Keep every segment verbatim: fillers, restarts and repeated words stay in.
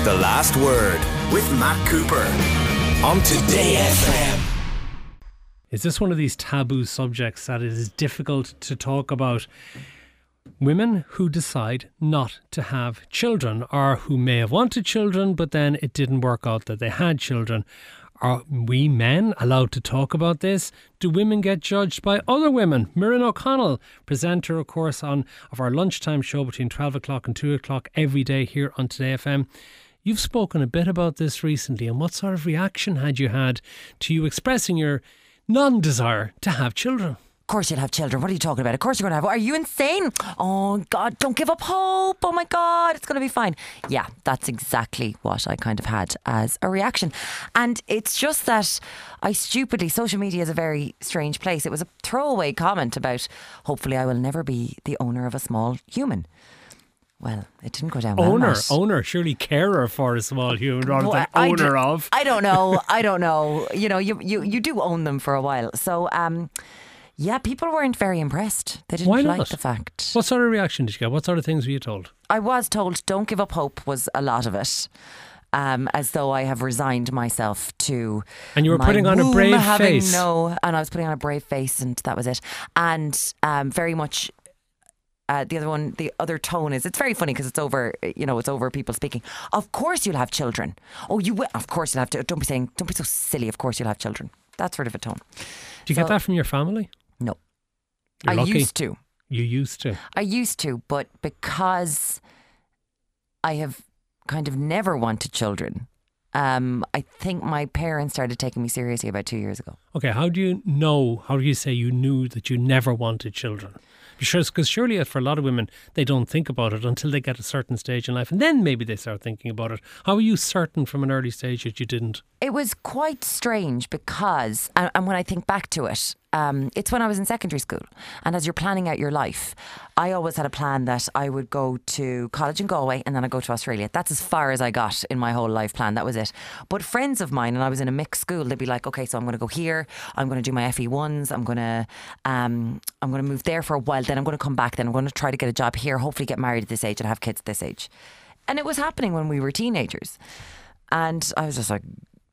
The Last Word with Matt Cooper on Today F M. Is this one of these taboo subjects that it is difficult to talk about? Women who decide not to have children, or who may have wanted children but then it didn't work out that they had children. Are we men allowed to talk about this? Do women get judged by other women? Muireann O'Connell, presenter, of course, on of our lunchtime show between twelve o'clock and two o'clock every day here on Today F M. You've spoken a bit about this recently, and what sort of reaction had you had to you expressing your non-desire to have children? Of course you'll have children. What are you talking about? Of course you're going to have. Are you insane? Oh God, don't give up hope. Oh my God, it's going to be fine. Yeah, that's exactly what I kind of had as a reaction. And it's just that I stupidly, social media is a very strange place. It was a throwaway comment about, hopefully I will never be the owner of a small human. Well, it didn't go down well. Owner, Matt. owner, surely carer for a small human rather Well, than I owner d- of. I don't know. I don't know. You know, you, you, you do own them for a while. So, um, yeah, people weren't very impressed. They didn't Why not? like the fact. What sort of reaction did you get? What sort of things were you told? I was told don't give up hope was a lot of it. Um, as though I have resigned myself to And you were my putting on a womb brave having face. No, and I was putting on a brave face, and that was it. And um, very much uh, the other one, the other tone is, it's very funny because it's over, you know, it's over people speaking. Of course you'll have children. Oh, you will. Of course you'll have to. Don't be saying, don't be so silly. Of course you'll have children. That sort of a tone. Do you So- get that from your family? No. You're I lucky. used to. You used to. I used to, but because I have kind of never wanted children, um, I think my parents started taking me seriously about two years ago. Okay, how do you know, how do you say you knew that you never wanted children? Because surely for a lot of women, they don't think about it until they get a certain stage in life, and then maybe they start thinking about it. How are you certain from an early stage that you didn't? It was quite strange because, and, and when I think back to it, um, it's when I was in secondary school. And as you're planning out your life, I always had a plan that I would go to college in Galway and then I'd go to Australia. That's as far as I got in my whole life plan. That was it. But friends of mine, and I was in a mixed school, they'd be like, okay, so I'm going to go here. I'm going to do my F E ones. I'm going to, um, I'm going to move there for a while. Then I'm going to come back. Then I'm going to try to get a job here. Hopefully get married at this age and have kids at this age. And it was happening when we were teenagers. And I was just like,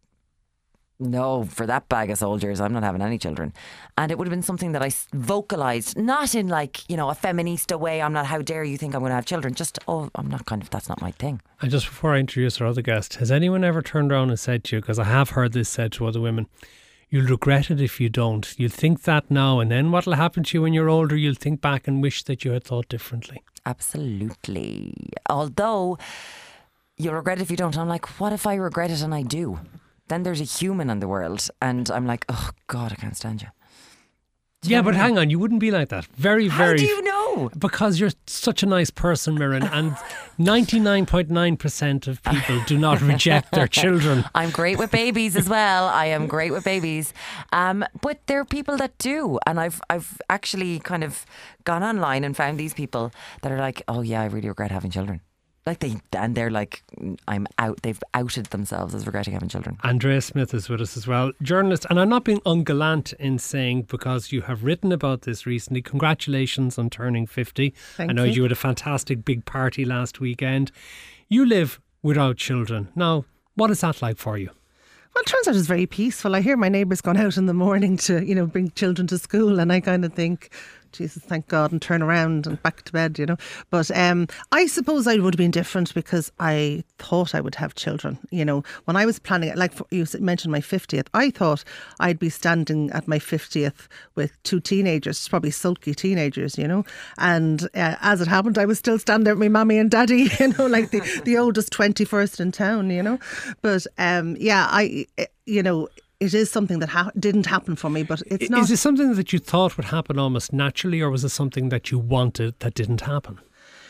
no, for that bag of soldiers, I'm not having any children. And it would have been something that I vocalised, not in like, you know, a feminista way. I'm not, how dare you think I'm going to have children? Just, oh, I'm not kind of, that's not my thing. And just before I introduce our other guest, has anyone ever turned around and said to you, because I have heard this said to other women, you'll regret it if you don't. You'll think that now, and then what'll happen to you when you're older, you'll think back and wish that you had thought differently. Absolutely. Although, you'll regret it if you don't. I'm like, what if I regret it and I do? Then there's a human in the world, and I'm like, oh God, I can't stand you. Do you Yeah, know but what I mean? hang on, you wouldn't be like that. Very, How very... do you know? Because you're such a nice person, Muireann, and ninety-nine point nine percent of people do not reject their children. I'm great with babies as well. I am great with babies. Um, but there are people that do. And I've I've actually kind of gone online and found these people that are like, oh yeah, I really regret having children. Like they, and they're like, I'm out. They've outed themselves as regretting having children. Andrea Smith is with us as well, journalist, and I'm not being ungallant in saying, because you have written about this recently. Congratulations on turning fifty. Thank I know you. you had a fantastic big party last weekend. You live without children. Now, what is that like for you? Well, it turns out it's very peaceful. I hear my neighbours gone out in the morning to, you know, bring children to school, and I kind of think, Jesus, thank God, and turn around and back to bed, you know. But um, I suppose I would have been different because I thought I would have children. You know, when I was planning it, like for, you mentioned my fiftieth, I thought I'd be standing at my fiftieth with two teenagers, probably sulky teenagers, you know. And uh, as it happened, I was still standing there with my mommy and daddy, you know, like the, the oldest twenty-first in town, you know. But um, yeah, I, you know, it is something that ha- didn't happen for me, but it's not. Is it something that you thought would happen almost naturally, or was it something that you wanted that didn't happen?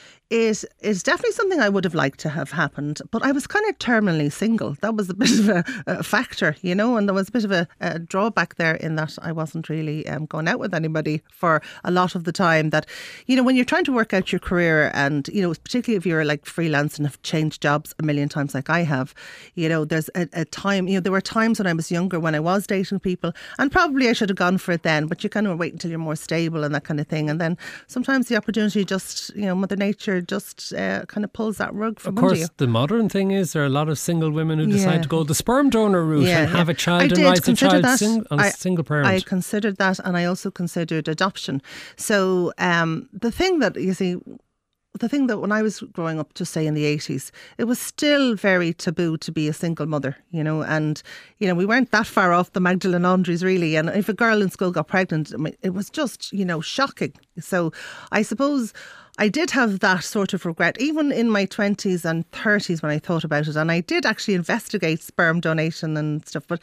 It is definitely something I would have liked to have happened, but I was kind of terminally single. That was a bit of a, a factor, you know, and there was a bit of a, a drawback there in that I wasn't really um, going out with anybody for a lot of the time. That, you know, when you're trying to work out your career, and, you know, particularly if you're like freelance and have changed jobs a million times like I have, you know, there's a, a time, you know, there were times when I was younger when I was dating people, and probably I should have gone for it then, but you kind of wait until you're more stable and that kind of thing. And then sometimes the opportunity just, you know, Mother Nature nature just uh, kind of pulls that rug from Of under course, you. the modern thing is there are a lot of single women who decide Yeah. to go the sperm donor route Yeah, and have yeah. a child I and did raise a consider child that. sing- on a I- single parent. I considered that, and I also considered adoption. So um, the thing that, you see, the thing that when I was growing up, just say in the eighties, it was still very taboo to be a single mother, you know, and, you know, we weren't that far off the Magdalene Andrews really. And if a girl in school got pregnant, I mean, it was just, you know, shocking. So I suppose I did have that sort of regret, even in my twenties and thirties when I thought about it. And I did actually investigate sperm donation and stuff, but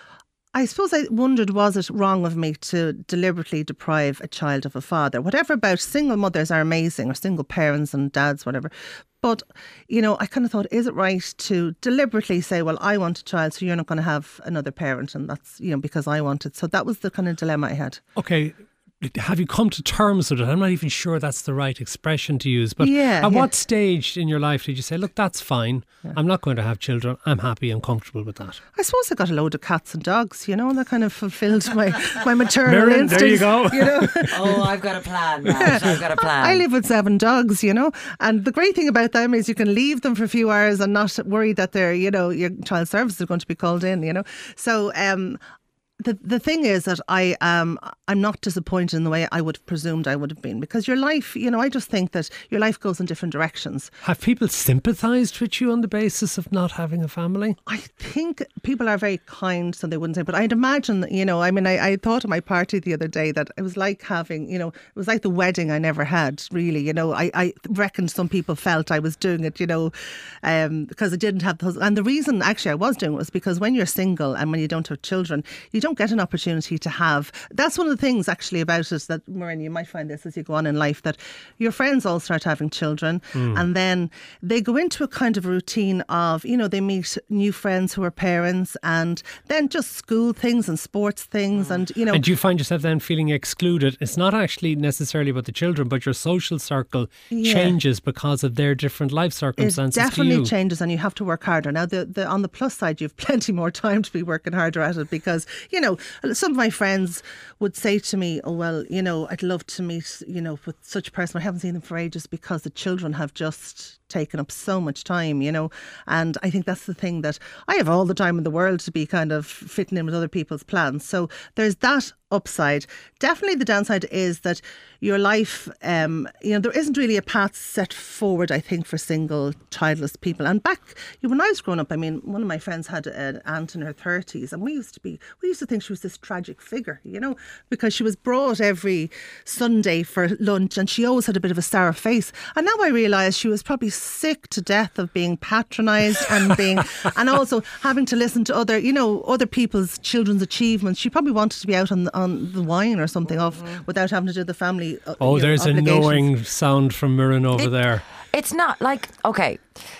I suppose I wondered, was it wrong of me to deliberately deprive a child of a father? Whatever about single mothers are amazing, or single parents and dads, whatever. But, you know, I kind of thought, is it right to deliberately say, well, I want a child, so you're not going to have another parent, and that's, you know, because I want it. So that was the kind of dilemma I had. Okay, have you come to terms with it? I'm not even sure that's the right expression to use, but Yeah, at yeah. what stage in your life did you say, look, that's fine, I'm not going to have children, I'm happy and comfortable with that? I suppose I got a load of cats and dogs, you know, and that kind of fulfilled my, my maternal Miriam, instincts. there you go. You know? Oh, I've got a plan, Matt. I've got a plan. I live with seven dogs, you know, and the great thing about them is you can leave them for a few hours and not worry that they're, you know, your child services are going to be called in, you know. So, um, The the thing is that I um I'm not disappointed in the way I would have presumed I would have been, because your life, you know, I just think that your life goes in different directions. Have people sympathised with you on the basis of not having a family? I think people are very kind, so they wouldn't say. But I'd imagine, that, you know, I mean, I, I thought at my party the other day that it was like having, you know, it was like the wedding I never had, really. You know, I, I reckon some people felt I was doing it, you know, um, because I didn't have the husband. And the reason actually I was doing it was because when you're single and when you don't have children, you don't get an opportunity to have. That's one of the things actually about it that, Maureen, you might find this as you go on in life, that your friends all start having children mm. and then they go into a kind of routine of, you know, they meet new friends who are parents, and then just school things and sports things and, you know. And do you find yourself then feeling excluded? It's not actually necessarily about the children, but your social circle Yeah. changes because of their different life circumstances It definitely to you. changes, and you have to work harder. Now, the, the on the plus side, you have plenty more time to be working harder at it, because, you know, some of my friends would say to me, oh, well, you know, I'd love to meet, you know, with such a person. I haven't seen them for ages because the children have just taken up so much time, you know. And I think that's the thing, that I have all the time in the world to be kind of fitting in with other people's plans. So there's that upside. Definitely the downside is that your life, um, you know, there isn't really a path set forward, I think, for single, childless people. And back, you know, when I was growing up, I mean, one of my friends had an aunt in her thirties, and we used to be, we used to think she was this tragic figure, you know, because she was brought every Sunday for lunch and she always had a bit of a sour face. And now I realise she was probably sick to death of being patronised and being, and also having to listen to other, you know, other people's children's achievements. She probably wanted to be out on the, on the wine or something off without having to do the family. Uh, Oh, you know, there's a obligations. knowing sound from Mirren over It- there. It's not like, okay,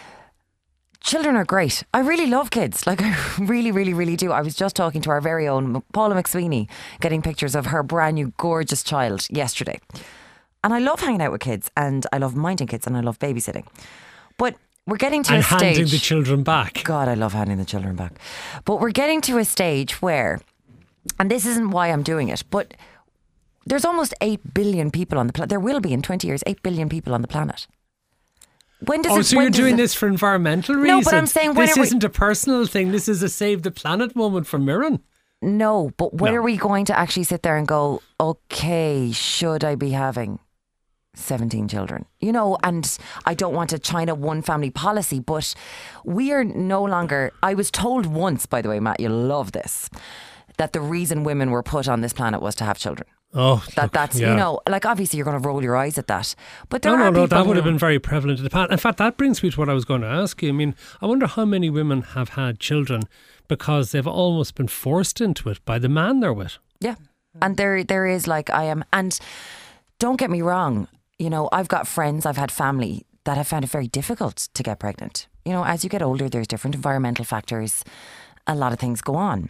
children are great. I really love kids. Like, I really, really, really do. I was just talking to our very own Paula McSweeney, getting pictures of her brand new gorgeous child yesterday. And I love hanging out with kids, and I love minding kids, and I love babysitting. But we're getting to And a stage. handing the children back. God, I love handing the children back. But we're getting to a stage where, and this isn't why I'm doing it, but there's almost eight billion people on the planet. There will be in twenty years, eight billion people on the planet. When does Oh, it, so when you're does doing it- this for environmental reasons? No, but I'm saying when this are we- isn't a personal thing. This is a save the planet moment for Mirren. No, but when No. are we going to actually sit there and go, okay, should I be having seventeen children? You know, and I don't want a China one family policy, but we are no longer, I was told once, by the way, Matt, you'll love this, that the reason women were put on this planet was to have children. Oh, That look, that's, yeah. you know, like obviously you're going to roll your eyes at that. But there No, are no, no, people that would have who- been very prevalent in the past. In fact, that brings me to what I was going to ask you. I mean, I wonder how many women have had children because they've almost been forced into it by the man they're with. Yeah. And there there is like I am, and don't get me wrong, you know, I've got friends, I've had family that have found it very difficult to get pregnant. You know, as you get older, there's different environmental factors, a lot of things go on.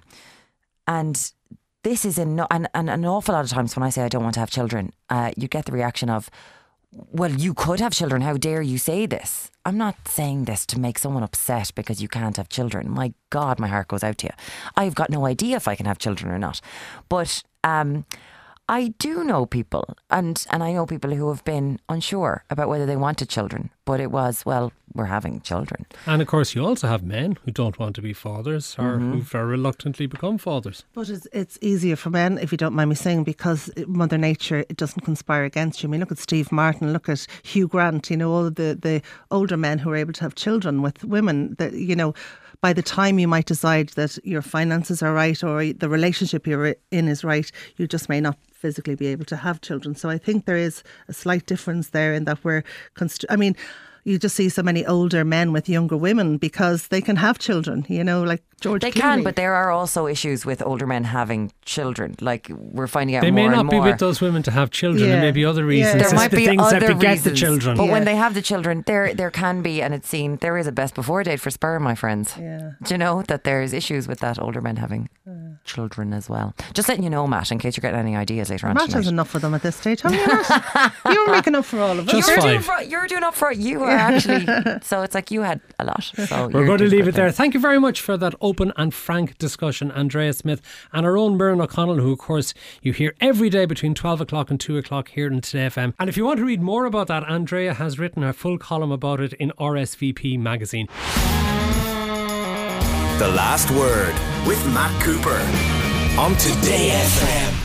And this is in, and, and an awful lot of times when I say I don't want to have children, uh, you get the reaction of, well, you could have children. How dare you say this? I'm not saying this to make someone upset because you can't have children. My God, my heart goes out to you. I've got no idea if I can have children or not. But um, I do know people, and, and I know people who have been unsure about whether they wanted children, but it was, well, we're having children. And of course, you also have men who don't want to be fathers or Mm-hmm. who very reluctantly become fathers. But it's, it's easier for men, if you don't mind me saying, because Mother Nature, it doesn't conspire against you. I mean, look at Steve Martin, look at Hugh Grant, you know, all of the, the older men who are able to have children with women that, you know, by the time you might decide that your finances are right or the relationship you're in is right, you just may not physically be able to have children. So I think there is a slight difference there in that we're, const- I mean, you just see so many older men with younger women because they can have children, you know, like George They Clooney. can, but there are also issues with older men having children. Like, we're finding out They more may not and be more. with those women to have children. Yeah. There may be other Yeah. reasons. There It's might the be things other that beget reasons, the children. But Yeah. when they have the children, there there can be, and it's seen, there is a best before date for sperm, my friends. Yeah. Do you know that there's issues with that, older men having children as well? Just letting you know, Matt, in case you're getting any ideas later on Matt tonight. has enough for them at this stage, haven't you, Matt? You're making up for all of us. Just You're doing, five. for, you're doing up for it. You are actually. So it's like you had a lot. So We're you're going to doing leave good it there. things. Thank you very much for that open and frank discussion, Andrea Smith, and our own Myrna O'Connell, who, of course, you hear every day between twelve o'clock and two o'clock here in Today F M. And if you want to read more about that, Andrea has written a full column about it in R S V P magazine. The Last Word with Matt Cooper on Today F M.